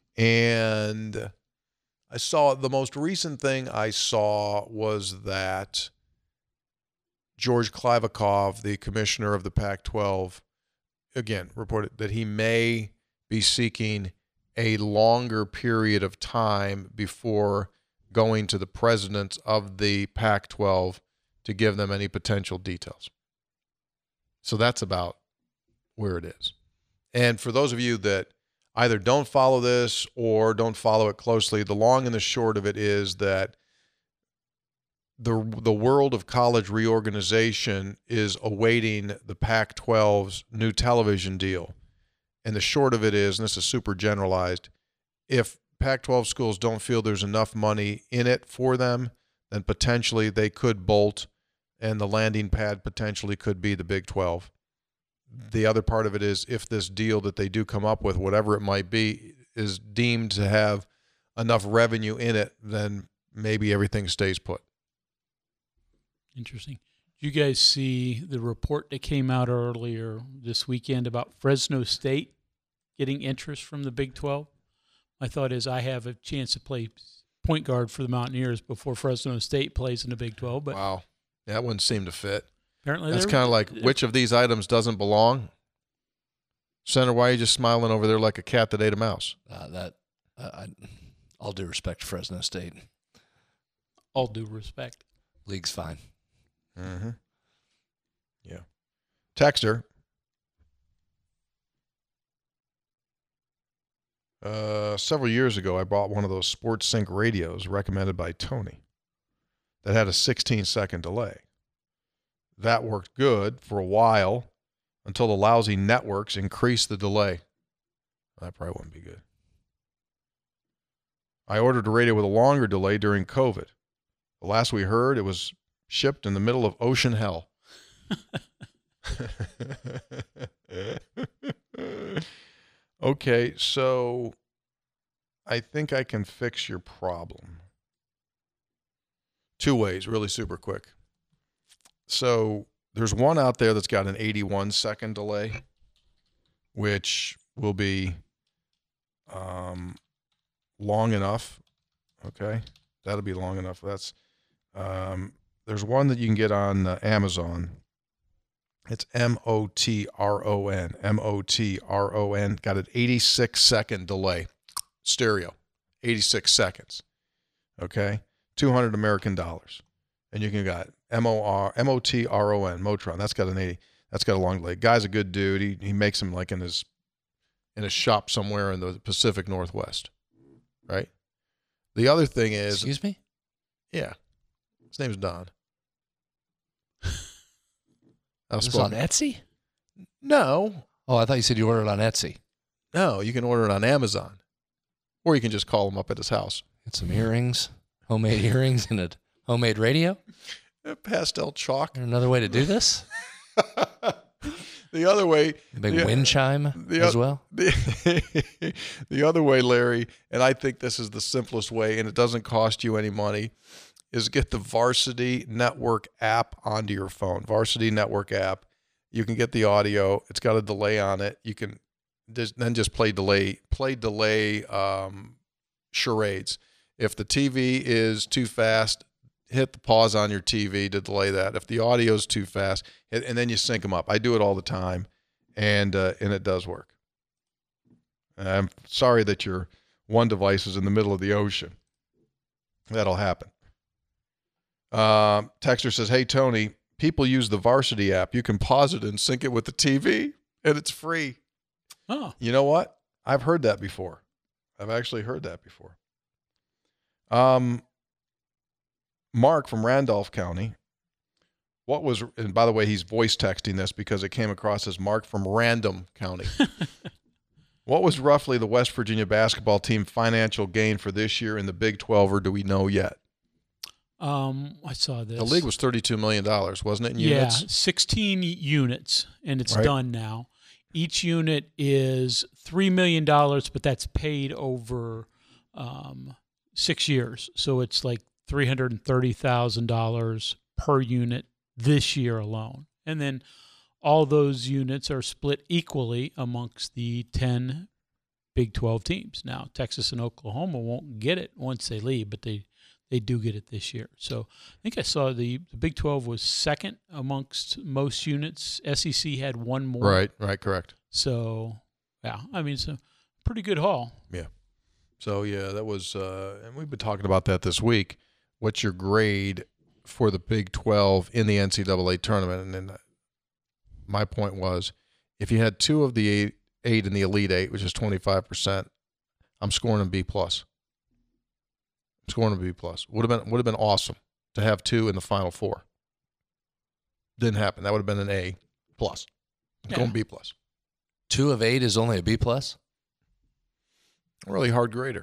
And I saw the most recent thing I saw was that George Kliavkoff, the commissioner of the Pac twelve, again, reported that he may be seeking a longer period of time before going to the presidents of the Pac twelve to give them any potential details. So that's about where it is. And for those of you that either don't follow this or don't follow it closely, the long and the short of it is that the the world of college reorganization is awaiting the Pac twelve's new television deal. And the short of it is, and this is super generalized, if Pac twelve schools don't feel there's enough money in it for them, then potentially they could bolt, and the landing pad potentially could be the Big twelve. The other part of it is if this deal that they do come up with, whatever it might be, is deemed to have enough revenue in it, then maybe everything stays put. Interesting. Did you guys see the report that came out earlier this weekend about Fresno State getting interest from the Big twelve? My thought is I have a chance to play point guard for the Mountaineers before Fresno State plays in the Big twelve. But wow. That wouldn't seem to fit. Apparently that's kind of like, which of these items doesn't belong? Senator, why are you just smiling over there like a cat that ate a mouse? Uh, that, uh, I, all due respect to Fresno State. All due respect. League's fine. Mm-hmm. Yeah. Texter. Uh, several years ago, I bought one of those Sports Sync radios recommended by Tony that had a sixteen-second delay. That worked good for a while until the lousy networks increased the delay. That probably wouldn't be good. I ordered a radio with a longer delay during COVID. The last we heard, it was shipped in the middle of ocean hell. Okay, so I think I can fix your problem. Two ways, really super quick. So there's one out there that's got an eighty-one second delay, which will be um, long enough. Okay, that'll be long enough. That's um, there's one that you can get on uh, Amazon. It's M O T R O N. M O T R O N. Got an eighty-six second delay. Stereo. eighty-six seconds. Okay? two hundred American dollars. And you can got M O R M O T R O N, Motron. That's got an eighty. That's got a long delay. Guy's a good dude. He he makes them like in his in his shop somewhere in the Pacific Northwest. Right? The other thing is, excuse me? Yeah. His name's Don. Is this on Etsy? No. Oh, I thought you said you ordered on Etsy. No, you can order it on Amazon. Or you can just call him up at his house. Get some earrings, homemade earrings, and a homemade radio. A pastel chalk. Another way to do this? The other way. A big the, wind chime the, as well? The, the other way, Larry, and I think this is the simplest way, and it doesn't cost you any money, is get the Varsity Network app onto your phone. Varsity Network app. You can get the audio. It's got a delay on it. You can just, then just play delay, play delay um, charades. If the T V is too fast, hit the pause on your T V to delay that. If the audio is too fast, and, and then you sync them up. I do it all the time, and uh, and it does work. I'm sorry that your one device is in the middle of the ocean. That'll happen. Uh, Texter says, hey, Tony, people use the Varsity app. You can pause it and sync it with the T V, and it's free. Oh. You know what? I've heard that before. I've actually heard that before. Um, Mark from Randolph County. What was, and by the way, he's voice texting this because it came across as Mark from Random County. What was roughly the West Virginia basketball team financial gain for this year in the Big twelve, or do we know yet? Um, I saw this. The league was thirty-two million dollars, wasn't it, in yeah, units? sixteen units, and it's Right. done now. Each unit is three million dollars, but that's paid over um, six years. So it's like three hundred thirty thousand dollars per unit this year alone. And then all those units are split equally amongst the ten Big twelve teams. Now, Texas and Oklahoma won't get it once they leave, but they, they do get it this year. So I think I saw the, the Big twelve was second amongst most units. S E C had one more. Right, right, correct. So, yeah, I mean, it's a pretty good haul. Yeah. So, yeah, that was, uh, and we've been talking about that this week. What's your grade for the Big twelve in the N C double A tournament? And then my point was, if you had two of the eight, eight in the Elite Eight, which is twenty-five percent, I'm scoring a B plus. I'm scoring a B plus. Would have been would have been awesome to have two in the Final Four. Didn't happen. That would have been an A plus. I'm Yeah. going B plus. Two of eight is only a B plus? A really hard grader.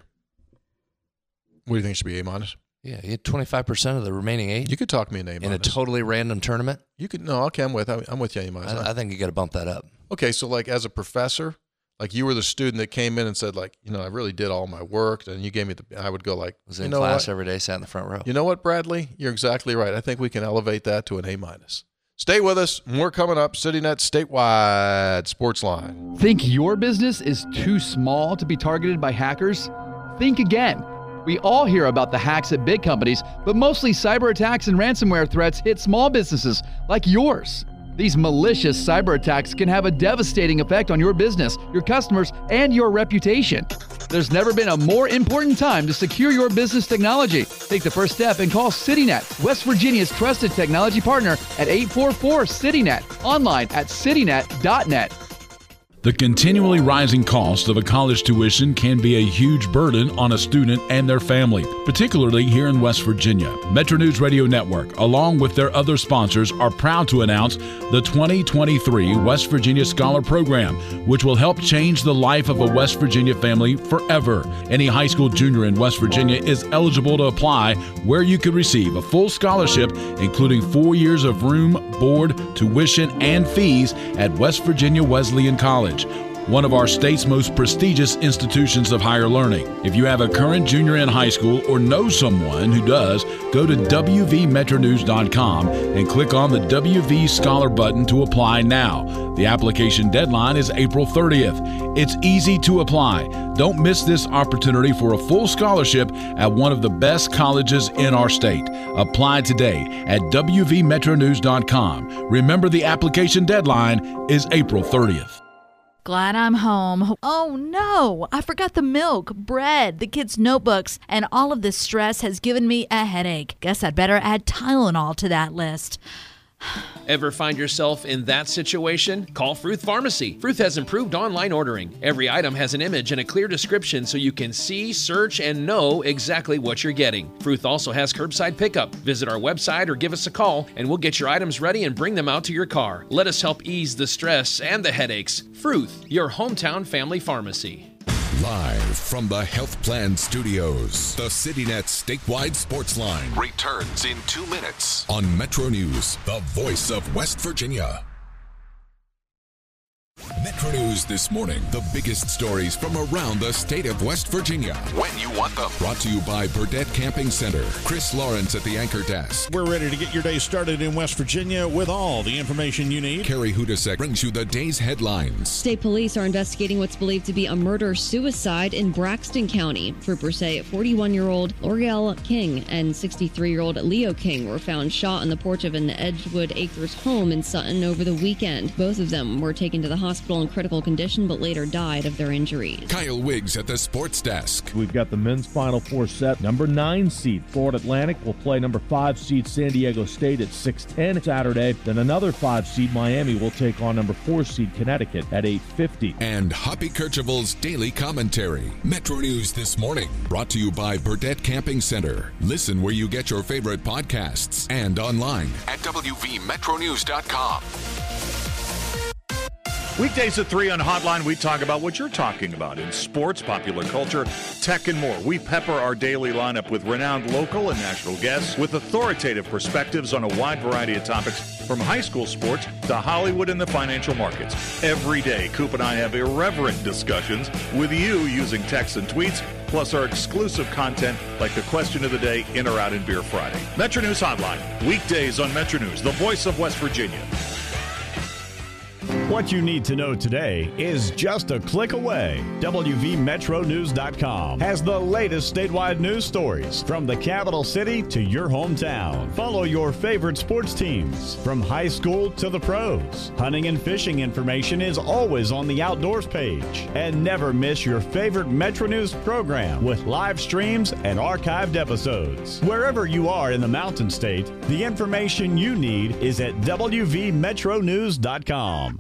What do you think it should be, A minus? Yeah, you had twenty-five percent of the remaining eight. You could talk me an A minus. In a totally random tournament? You could, no, okay, I'm with, I'm with you, A minus. I, I think you got to bump that up. Okay, so like as a professor, like you were the student that came in and said like, you know, I really did all my work, and you gave me the, I would go like, Was you in know class what? every day, sat in the front row. You know what, Bradley? You're exactly right. I think we can elevate that to an A minus. Stay with us. More coming up. CityNet Statewide Sports Line. Think your business is too small to be targeted by hackers? Think again. We all hear about the hacks at big companies, but mostly cyber attacks and ransomware threats hit small businesses like yours. These malicious cyber attacks can have a devastating effect on your business, your customers, and your reputation. There's never been a more important time to secure your business technology. Take the first step and call CityNet, West Virginia's trusted technology partner, at eight four four CityNet, online at citynet dot net. The continually rising cost of a college tuition can be a huge burden on a student and their family, particularly here in West Virginia. Metro News Radio Network, along with their other sponsors, are proud to announce the twenty twenty-three West Virginia Scholar Program, which will help change the life of a West Virginia family forever. Any high school junior in West Virginia is eligible to apply, where you could receive a full scholarship, including four years of room, board, tuition, and fees at West Virginia Wesleyan College, one of our state's most prestigious institutions of higher learning. If you have a current junior in high school or know someone who does, go to W V metro news dot com and click on the W V Scholar button to apply now. The application deadline is April thirtieth. It's easy to apply. Don't miss this opportunity for a full scholarship at one of the best colleges in our state. Apply today at W V metro news dot com. Remember, the application deadline is April thirtieth. Glad I'm home. Oh no, I forgot the milk, bread, the kids' notebooks, and all of this stress has given me a headache. Guess I'd better add Tylenol to that list. Ever find yourself in that situation? Call Fruth Pharmacy. Fruth has improved online ordering. Every item has an image and a clear description so you can see, search, and know exactly what you're getting. Fruth also has curbside pickup. Visit our website or give us a call and we'll get your items ready and bring them out to your car. Let us help ease the stress and the headaches. Fruth, your hometown family pharmacy. Live from the Health Plan Studios, the CityNet Statewide Sports Line returns in two minutes on Metro News, the voice of West Virginia. Metro Metro News this morning. The biggest stories from around the state of West Virginia. When you want them. Brought to you by Burdett Camping Center. Chris Lawrence at the anchor desk. We're ready to get your day started in West Virginia with all the information you need. Carrie Hudasek brings you the day's headlines. State police are investigating what's believed to be a murder-suicide in Braxton County. Troopers say forty-one-year-old L'Oreal King and sixty-three-year-old Leo King were found shot on the porch of an Edgewood Acres home in Sutton over the weekend. Both of them were taken to the hospital in critical condition but later died of their injuries. Kyle Wiggs at the sports desk. We've got the men's Final Four set. Number nine seed Florida Atlantic will play number five seed San Diego State at six ten Saturday. Then another five seed Miami will take on number four seed Connecticut at eight fifty. And Hoppy Kercheval's daily commentary. Metro News this morning. Brought to you by Burdett Camping Center. Listen where you get your favorite podcasts and online at W V Metro News dot com. Weekdays at three on Hotline, we talk about what you're talking about in sports, popular culture, tech, and more. We pepper our daily lineup with renowned local and national guests with authoritative perspectives on a wide variety of topics, from high school sports to Hollywood and the financial markets. Every day, Coop and I have irreverent discussions with you using texts and tweets, plus our exclusive content like the question of the day, In or Out in Beer Friday. Metro News Hotline, weekdays on Metro News, the voice of West Virginia. What you need to know today is just a click away. W V Metro News dot com has the latest statewide news stories from the capital city to your hometown. Follow your favorite sports teams from high school to the pros. Hunting and fishing information is always on the outdoors page. And never miss your favorite Metro News program with live streams and archived episodes. Wherever you are in the Mountain State, the information you need is at W V Metro News dot com.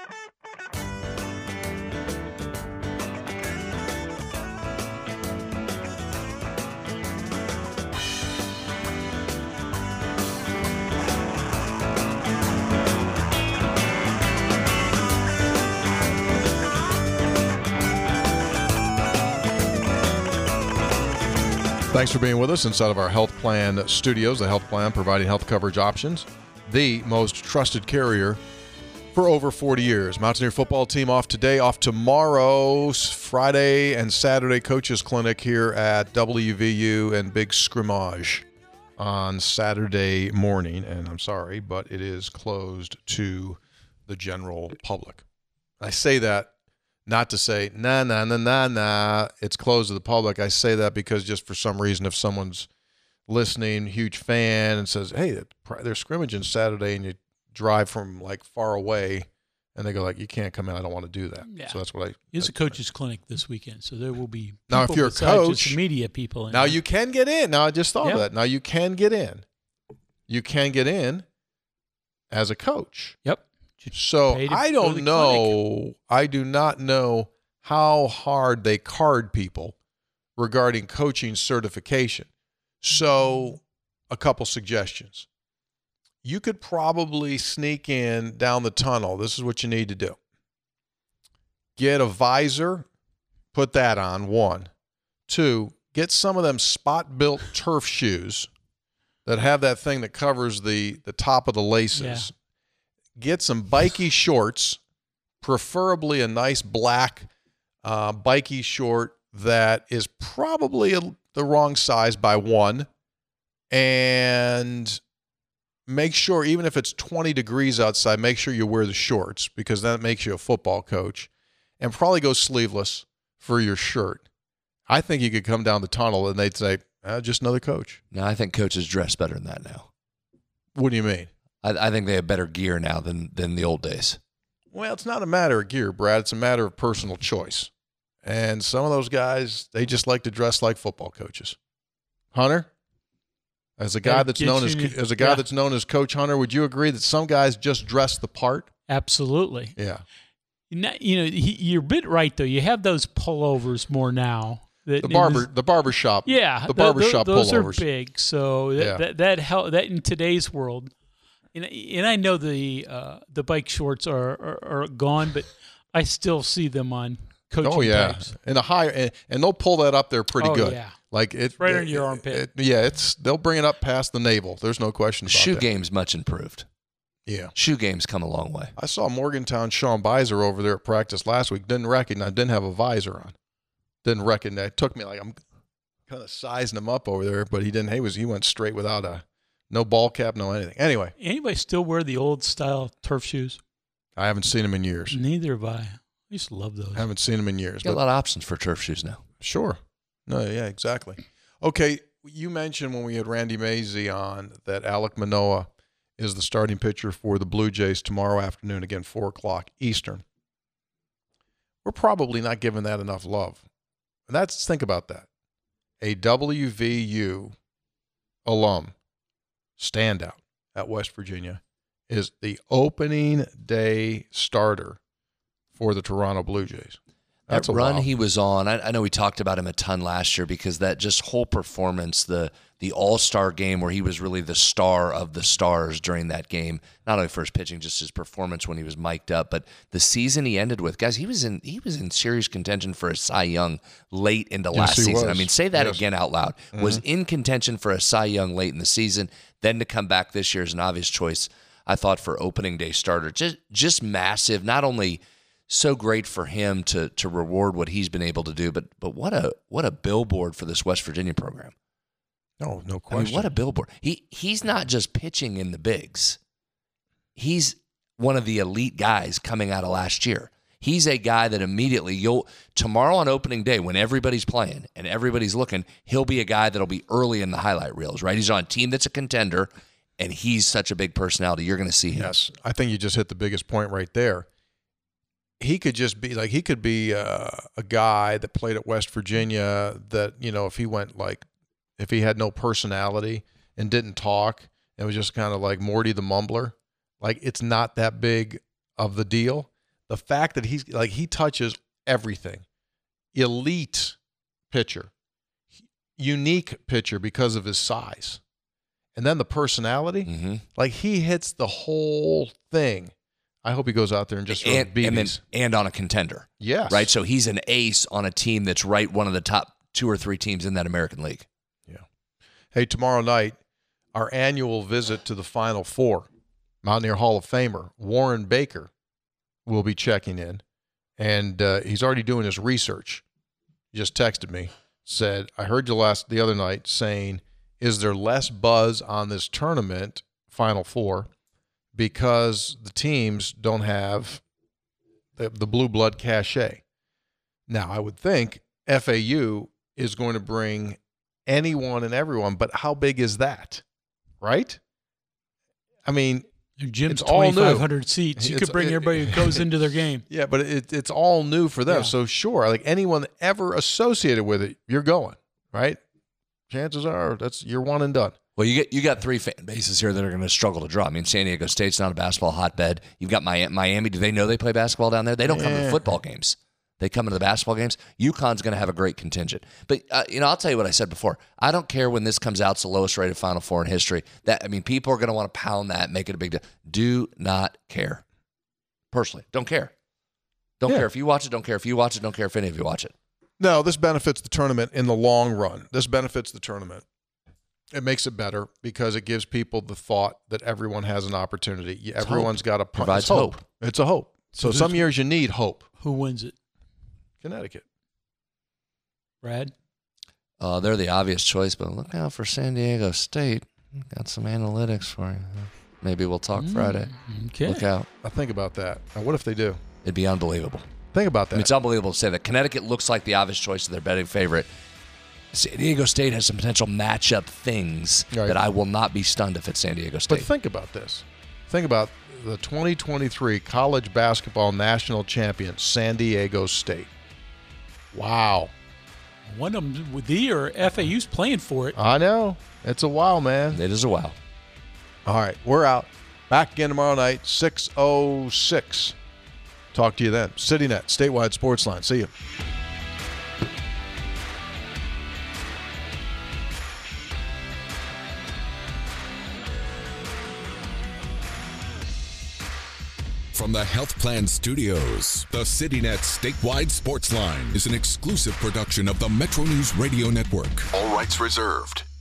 Thanks for being with us inside of our Health Plan studios. The Health Plan providing health coverage options. The most trusted carrier for over forty years. Mountaineer football team off today, off tomorrow, Friday and Saturday coaches clinic here at W V U and Big Scrimmage on Saturday morning. And I'm sorry, but it is closed to the general public. I say that not to say, nah, nah, nah, nah, nah, it's closed to the public. I say that because just for some reason, if someone's listening, huge fan, and says, hey, they're scrimmaging Saturday, and you drive from, like, far away, and they go, like, you can't come in. I don't want to do that. Yeah. So that's what I – It's a coach's clinic this weekend, so there will be now, if you're a coach, just media people. In now there. you can get in. Now, I just thought yep. of that. Now, you can get in. You can get in as a coach. Yep. So I don't know, clinic. I do not know how hard they card people regarding coaching certification. So a couple suggestions. You could probably sneak in down the tunnel. This is what you need to do. Get a visor, put that on, one. Two, get some of them spot-built turf shoes that have that thing that covers the, the top of the laces. Yeah. Get some bikey shorts, preferably a nice black uh, bikey short that is probably a, the wrong size by one. And make sure, even if it's twenty degrees outside, make sure you wear the shorts because that makes you a football coach. And probably go sleeveless for your shirt. I think you could come down the tunnel and they'd say, oh, just another coach. No, I think coaches dress better than that now. What do you mean? I, I think they have better gear now than than the old days. Well, it's not a matter of gear, Brad. It's a matter of personal choice. And some of those guys, they just like to dress like football coaches. Hunter, as a guy that's known as as a guy yeah. that's known as Coach Hunter, would you agree that some guys just dress the part? Absolutely. Yeah. You know, you're a bit right though. You have those pullovers more now. The barber, the barber shop. Yeah, the barber shop those pullovers. Those are big. So that yeah. that that, help, that in today's world. And, and I know the uh, the bike shorts are, are, are gone, but I still see them on coaching Oh yeah, types. and a higher, and, and they'll pull that up there pretty oh, good. Yeah, like it, it's right it, on your armpit. It, yeah, it's they'll bring it up past the navel. There's no question about Shoe that. game's much improved. Yeah. Shoe game's come a long way. I saw Morgantown Sean Beiser over there at practice last week. Didn't recognize, didn't have a visor on. Didn't recognize. It took me like, I'm kind of sizing him up over there, but he didn't. He was, he went straight without a, no ball cap, no anything. Anyway. Anybody still wear the old style turf shoes? I haven't seen him in years. Neither have I. I used to love those. I haven't seen him in years. Got a lot of options for turf shoes now. Sure. No, yeah, exactly. Okay, you mentioned when we had Randy Mazie on that Alek Manoah is the starting pitcher for the Blue Jays tomorrow afternoon, again, four o'clock Eastern. We're probably not giving that enough love. And that's, think about that. A W V U alum standout at West Virginia is the opening day starter for the Toronto Blue Jays. That's that a run wow. he was on, I, I know we talked about him a ton last year because that just whole performance, the the all-star game where he was really the star of the stars during that game, not only for his pitching, just his performance when he was mic'd up, but the season he ended with, guys, he was in he was in serious contention for a Cy Young late into Yes, last he season. was. I mean, say that Yes. again out loud. Mhm. Was in contention for a Cy Young late in the season, then to come back this year is an obvious choice, I thought, for opening day starter. Just just massive, not only so great for him to to reward what he's been able to do, but but what a what a billboard for this West Virginia program. No, no I question. mean, what a billboard. He he's not just pitching in the bigs. He's one of the elite guys coming out of last year. He's a guy that immediately you'll tomorrow on opening day when everybody's playing and everybody's looking, he'll be a guy that'll be early in the highlight reels, right? He's on a team that's a contender and he's such a big personality. You're going to see him. Yes, I think you just hit the biggest point right there. He could just be like, he could be uh, a guy that played at West Virginia that, you know, if he went like, if he had no personality and didn't talk and was just kind of like Morty the Mumbler, like it's not that big of the deal. The fact that he's like, he touches everything. Elite pitcher, unique pitcher because of his size. And then the personality, mm-hmm. like he hits the whole thing. I hope he goes out there and just throws and, B Bs. and, then, and on a contender. Yes. Right? So he's an ace on a team that's right one of the top two or three teams in that American League. Yeah. Hey, tomorrow night, our annual visit to the Final Four, Mountaineer Hall of Famer Warren Baker will be checking in, and uh, he's already doing his research. He just texted me, said, I heard you last the other night saying, is there less buzz on this tournament, Final Four, because the teams don't have the, the blue blood cachet? Now, I would think F A U is going to bring anyone and everyone, but how big is that, right? I mean, Your gym's it's all new. twenty-five hundred seats. You It's- could bring it- everybody who goes into their game. Yeah, but it, it's all new for them. Yeah. So sure, like anyone ever associated with it, you're going, right? Chances are that's you're one and done. Well, you get you got three fan bases here that are going to struggle to draw. I mean, San Diego State's not a basketball hotbed. You've got Miami. Miami. Do they know they play basketball down there? They don't come to the Yeah. football games. They come into the basketball games. UConn's going to have a great contingent. But uh, you know, I'll tell you what I said before. I don't care when this comes out. It's the lowest rated Final Four in history. That I mean, people are going to want to pound that, make it a big deal. Do not care. Personally, don't care. Don't Yeah. care if you watch it. Don't care if you watch it. Don't care if any of you watch it. No, this benefits the tournament in the long run. This benefits the tournament. It makes it better because it gives people the thought that everyone has an opportunity. It's Everyone's hope. got a Provides it's hope. hope. It's a hope. So So some who's- years you need hope. Who wins it? Connecticut. Brad? Uh, they're the obvious choice, but look out for San Diego State. Got some analytics for you. Maybe we'll talk Mm, Friday. okay. Look out. I think about that. Now, what if they do? It'd be unbelievable. Think about I that. mean, it's unbelievable to say that. Connecticut looks like the obvious choice of their betting favorite. San Diego State has some potential matchup things Right. that I will not be stunned if it's San Diego But State. think about this. Think about the twenty twenty-three college basketball national champion, San Diego State. Wow. One of them with the or F A U's playing for it. I know. It's a wow, man. It is a wow. All right, we're out. Back again tomorrow night, six oh six. Talk to you then. CityNet, statewide sports line. See you. From the Health Plan Studios, the CityNet Statewide Sports Line is an exclusive production of the Metro News Radio Network. All rights reserved.